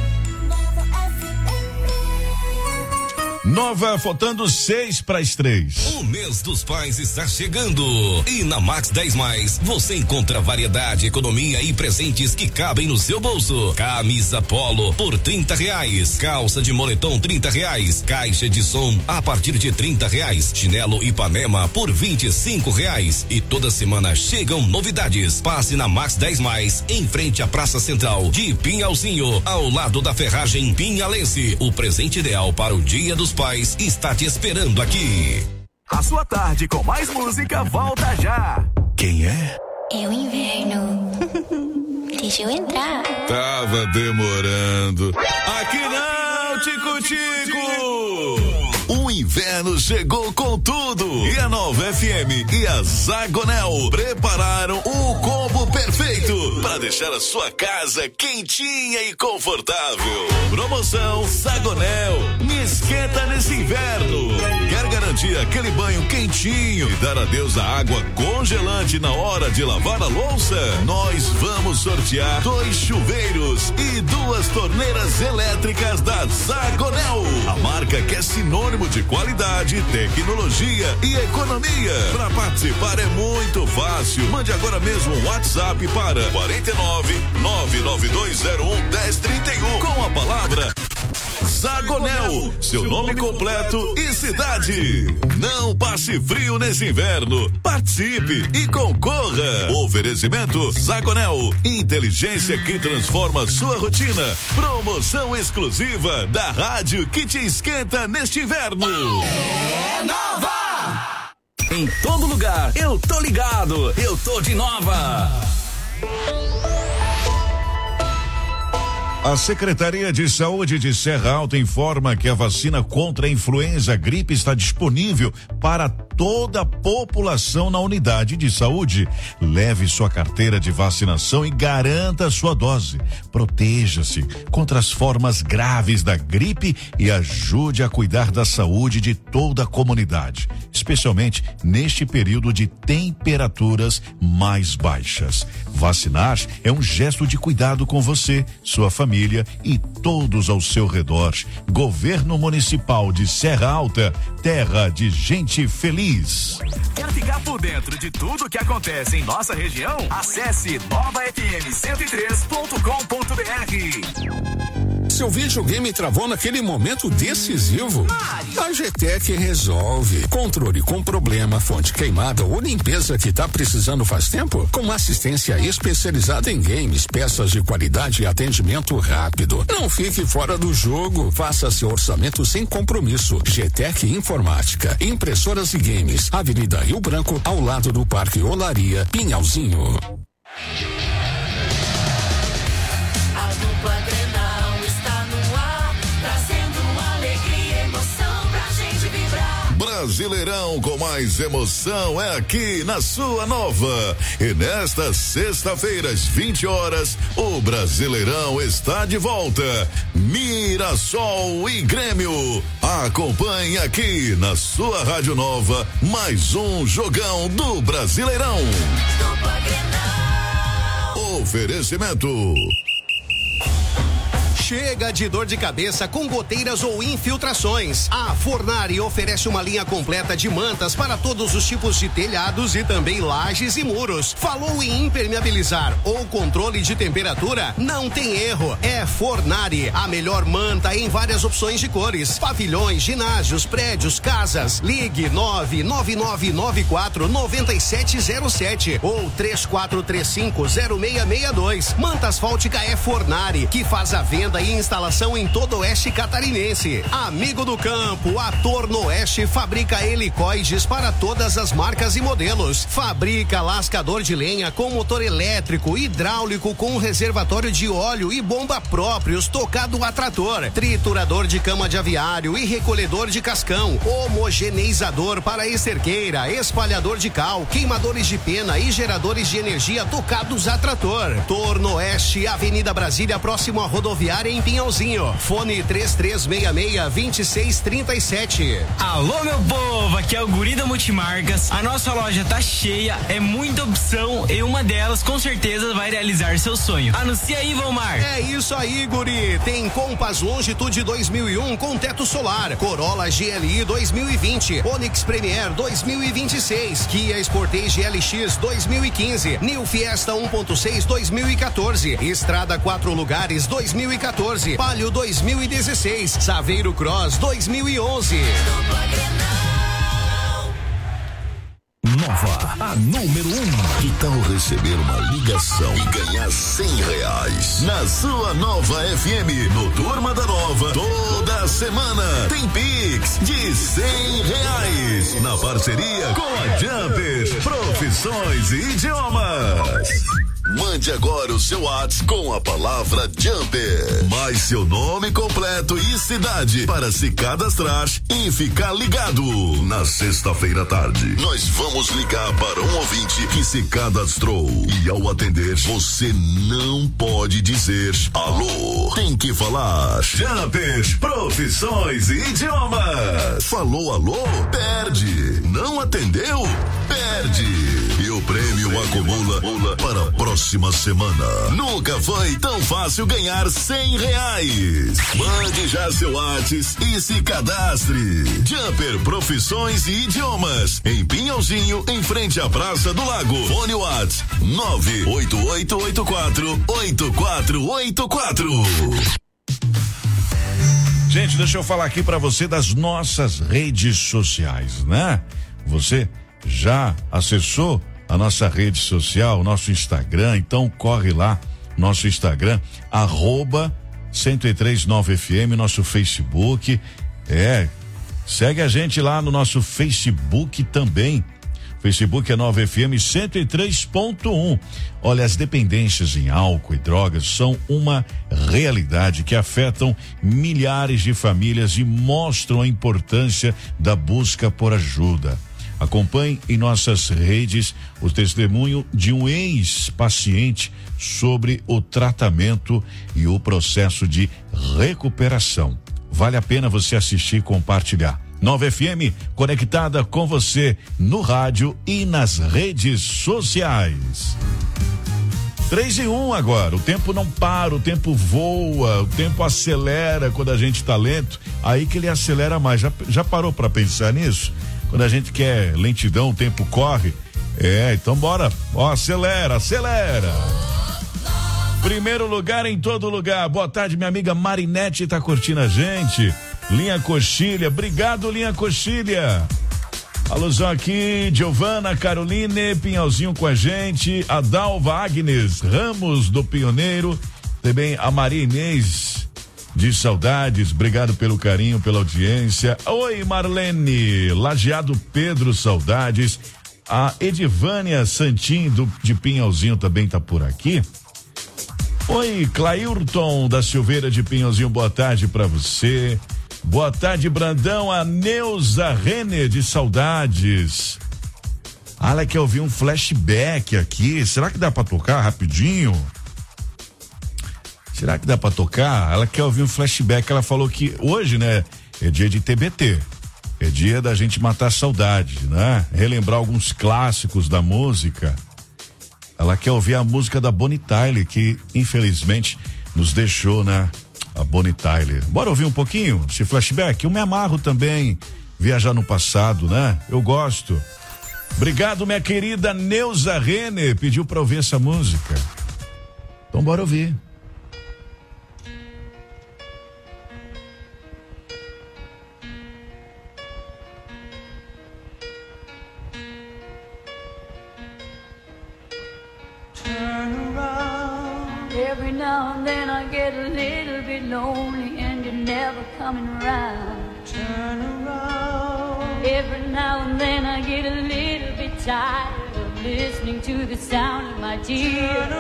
Nova, faltando seis para as três. O mês dos pais está chegando. E na Max dez Mais, você encontra variedade, economia e presentes que cabem no seu bolso. Camisa polo por trinta reais. Calça de moletom trinta reais. Caixa de som a partir de trinta reais. Chinelo Ipanema por vinte e cinco reais. E toda semana chegam novidades. Passe na Max dez Mais, em frente à Praça Central de Pinhalzinho, ao lado da ferragem Pinhalense. O presente ideal para o Dia dos Pais está te esperando aqui. A sua tarde com mais música volta já. Quem é? É o inverno. Deixa eu entrar. Tava demorando. Aqui não, Tico-Tico! O inverno chegou com tudo. E a Nova F M e a Zagonel prepararam o combo perfeito para deixar a sua casa quentinha e confortável. Promoção Zagonel. Me esquenta nesse inverno. Quer garantir aquele banho quentinho e dar adeus à água congelante na hora de lavar a louça? Nós vamos sortear dois chuveiros e duas torneiras elétricas da Zagonel. A marca que é sinônimo de qualidade, tecnologia e economia. Para participar é muito fácil. Mande agora mesmo um WhatsApp para quarenta e nove, nove nove dois zero um, um zero três um com a palavra Zagonel, seu nome completo e cidade. Não passe frio nesse inverno. Participe e concorra. Oferecimento Zagonel, inteligência que transforma sua rotina. Promoção exclusiva da rádio que te esquenta neste inverno. É Nova! Em todo lugar, eu tô ligado, eu tô de Nova. A Secretaria de Saúde de Serra Alta informa que a vacina contra a influenza gripe está disponível para toda a população na unidade de saúde. Leve sua carteira de vacinação e garanta sua dose. Proteja-se contra as formas graves da gripe e ajude a cuidar da saúde de toda a comunidade, especialmente neste período de temperaturas mais baixas. Vacinar é um gesto de cuidado com você, sua família e todos ao seu redor. Governo Municipal de Serra Alta, terra de gente feliz. Quer ficar por dentro de tudo que acontece em nossa região? Acesse nova f m cento e três ponto com ponto b r. Seu videogame travou naquele momento decisivo? A G T E C resolve. Controle com problema, fonte queimada ou limpeza que tá precisando faz tempo? Com assistência especializada em games, peças de qualidade e atendimento rápido. Não fique fora do jogo. Faça seu orçamento sem compromisso. G T E C Informática, impressoras e games. Avenida Rio Branco, ao lado do Parque Olaria, Pinhalzinho. Brasileirão com mais emoção é aqui na sua Nova. E nesta sexta-feira, às vinte horas, o Brasileirão está de volta. Mirassol e Grêmio. Acompanhe aqui na sua Rádio Nova mais um jogão do Brasileirão. Oferecimento. Chega de dor de cabeça com goteiras ou infiltrações. A Fornari oferece uma linha completa de mantas para todos os tipos de telhados e também lajes e muros. Falou em impermeabilizar ou controle de temperatura? Não tem erro. É Fornari, a melhor manta em várias opções de cores. Pavilhões, ginásios, prédios, casas. Ligue nove nove nove nove quatro nove sete zero sete ou três quatro três cinco zero seis seis dois. Manta asfáltica é Fornari, que faz a venda venda e instalação em todo o oeste catarinense. Amigo do campo, a Torno Oeste fabrica helicoides para todas as marcas e modelos. Fabrica lascador de lenha com motor elétrico, hidráulico com reservatório de óleo e bomba próprios tocado a trator. Triturador de cama de aviário e recolhedor de cascão. Homogeneizador para esterqueira, espalhador de cal, queimadores de pena e geradores de energia tocados a trator. Torno Oeste, Avenida Brasília, próximo à rodoviária em Pinhalzinho. Fone três três seis seis, dois seis três sete. Alô, meu povo, aqui é o Guri da Multimarcas. A nossa loja tá cheia, é muita opção e uma delas com certeza vai realizar seu sonho. Anuncia aí, Valmar. É isso aí, Guri. Tem Compass Longitude dois mil e um com teto solar, Corolla G L I dois mil e vinte, Onix Premier dois mil e vinte e seis, Kia Sportage L X dois mil e quinze, New Fiesta um ponto seis dois mil e quatorze, Estrada quatro lugares dois mil e quatorze, Palio dois mil e dezesseis, Saveiro Cross dois mil e onze. Nova, a número um. Que tal receber uma ligação e ganhar cem reais? Na sua Nova F M, no Turma da Nova, toda semana tem Pix de cem reais. Na parceria com a Jumpers, profissões e idiomas. Mande agora o seu WhatsApp com a palavra Jumper, mais seu nome completo e cidade para se cadastrar e ficar ligado. Na sexta-feira à tarde, nós vamos ligar para um ouvinte que se cadastrou e ao atender, você não pode dizer alô. Tem que falar Jumper, profissões e idiomas. Falou alô? Perde. Não atendeu? Perde. E o prêmio acumula para a próxima semana. Nunca foi tão fácil ganhar cem reais. Mande já seu WhatsApp e se cadastre. Jumper Profissões e Idiomas, em Pinhalzinho, em frente à Praça do Lago. Fone WhatsApp nove oito oito oito quatro oito quatro oito quatro. Gente, deixa eu falar aqui pra você das nossas redes sociais, né? Você já acessou a nossa rede social, nosso Instagram? Então corre lá, nosso Instagram, arroba cento e três nove F M, nosso Facebook. É, segue a gente lá no nosso Facebook também. Facebook é nove F M cento e três ponto um. Olha, as dependências em álcool e drogas são uma realidade que afetam milhares de famílias e mostram a importância da busca por ajuda. Acompanhe em nossas redes o testemunho de um ex-paciente sobre o tratamento e o processo de recuperação. Vale a pena você assistir e compartilhar. Nova F M, conectada com você no rádio e nas redes sociais. Três em um agora, o tempo não para, o tempo voa, o tempo acelera quando a gente tá lento, aí que ele acelera mais. Já, já parou para pensar nisso? Quando a gente quer lentidão, o tempo corre. É, então bora, ó, acelera, acelera. Primeiro lugar em todo lugar. Boa tarde, minha amiga Marinete tá curtindo a gente. Linha Coxilha, obrigado, Linha Coxilha. Alusão aqui, Giovana, Caroline, Pinhalzinho com a gente, a Dalva Agnes Ramos do Pioneiro, também a Maria Inês de Saudades, obrigado pelo carinho, pela audiência. Oi, Marlene, Lajeado Pedro, saudades. A Edivânia Santim do, de Pinhalzinho também tá por aqui. Oi, Clailton da Silveira de Pinhalzinho, boa tarde pra você. Boa tarde, Brandão. A Neuza Renner de Saudades. Ah, ela quer ouvir um flashback aqui. Será que dá pra tocar rapidinho? Será que dá pra tocar? Ela quer ouvir um flashback. Ela falou que hoje, né, é dia de T B T. É dia da gente matar a saudade, né? Relembrar alguns clássicos da música. Ela quer ouvir a música da Bonnie Tyler, que infelizmente nos deixou, né? A Bonnie Tyler. Bora ouvir um pouquinho esse flashback? Eu me amarro também viajar no passado, né? Eu gosto. Obrigado, minha querida Neuza Renner, pediu pra ouvir essa música. Então bora ouvir. Every now and then I get a little bit lonely and you're never coming around. Turn around. Every now and then I get a little bit tired of listening to the sound of my tears. Turn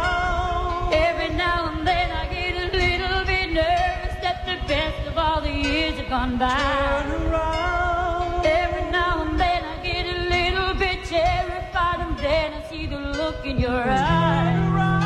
around. Every now and then I get a little bit nervous that the best of all the years have gone by. Turn around. Every now and then I get a little bit terrified and then I see the look in your eyes. Turn around.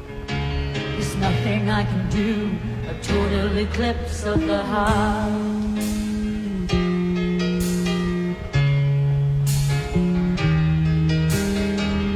I can do a total eclipse of the heart.